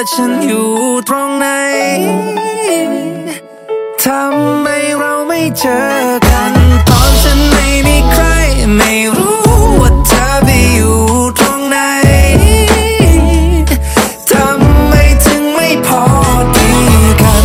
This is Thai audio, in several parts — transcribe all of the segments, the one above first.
ฉันอยู่ตรงไหนทำไมเราไม่เจอกันตอนฉันไม่มีใครไม่รู้ว่าเธอไปอยู่ตรงไหนทำไมถึงไม่พอดีกัน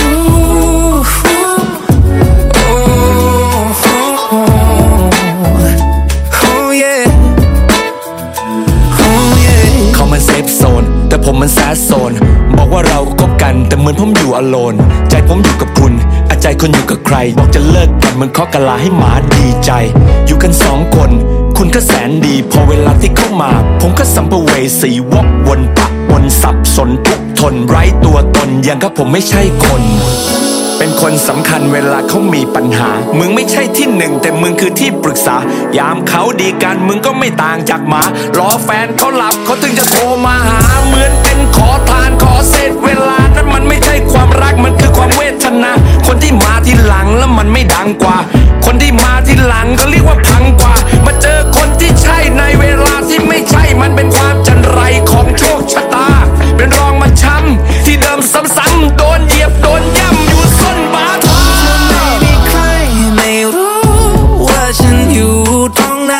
เขามันเซฟโซนแต่ผมมันแซดโซนบอกว่าเราคบกันแต่เหมือนผมอยู่อโลนใจผมอยู่กับคุณใจคุณอยู่กับใครบอกจะเลิกกันเหมือนเคาะกะลาให้หมาดีใจอยู่กันสองคนคุณก็แสนดีพอเวลาที่เข้ามาผมก็สัมภเวสีวกวนปะวนสับสนทุกทนไร้ตัวตนอย่างกับผมไม่ใช่คนเป็นคนสำคัญเวลาเขามีปัญหามึงไม่ใช่ที่หนึ่งแต่มึงคือที่ปรึกษายามเขาดีกันมึงก็ไม่ต่างจากหมารอแฟนเขาหลับเขาถึงจะโทรมาหาเหมือนเป็นขอทานขอเศษเวลานั้นมันไม่ใช่ความรักมันคือความเวทนาคนที่มาทีหลังแล้วมันไม่ดังกว่าคนที่มาทีหลังก็เรียกว่าพังกว่ามาเจอคนที่ใช่ในเวลาที่ไม่ใช่มันเป็นความจันไรของโชคชะตาเป็นรองมาช้ำที่เดิมซ้ำๆโดนเหยียบโดนย่ำอยู่ส้นบาทาไม่มีใครไม่รู้ว่าฉันอยู่ตรงไหน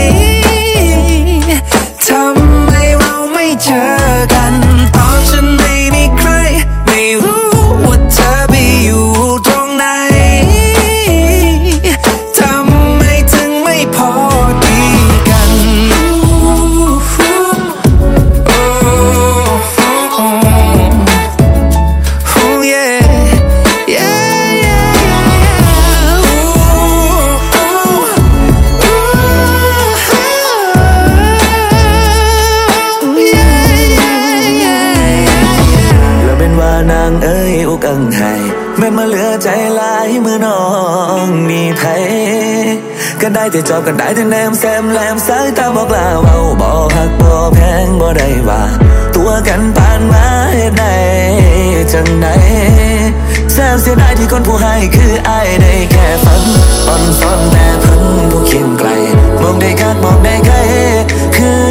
ทำไมเราไม่เจอกันตอนฉันไม่มีใครไม่รู้ว่าเธอไปอยู่ตรงไหนทำไมถึงไม่พอดีกันนางเอ้ยอุกังไห้แม่นมาเหลือใจลายมือน้องมีไผกันได้แต่จอบกันได้แต่แนมแซมแลมสายตาบอกลาเว้าบ่ฮักบ่แพงบ่ได้ว่าตัวกันผ่านมาเฮ็ดได้จังใดแซมเสียดายที่คนผู้ให้คืออ้ายได้แค่ฝันอ่อนซ้อนแต่เพิ่นผู้เคียงไกลมองได้คักมองได้ไกลคือ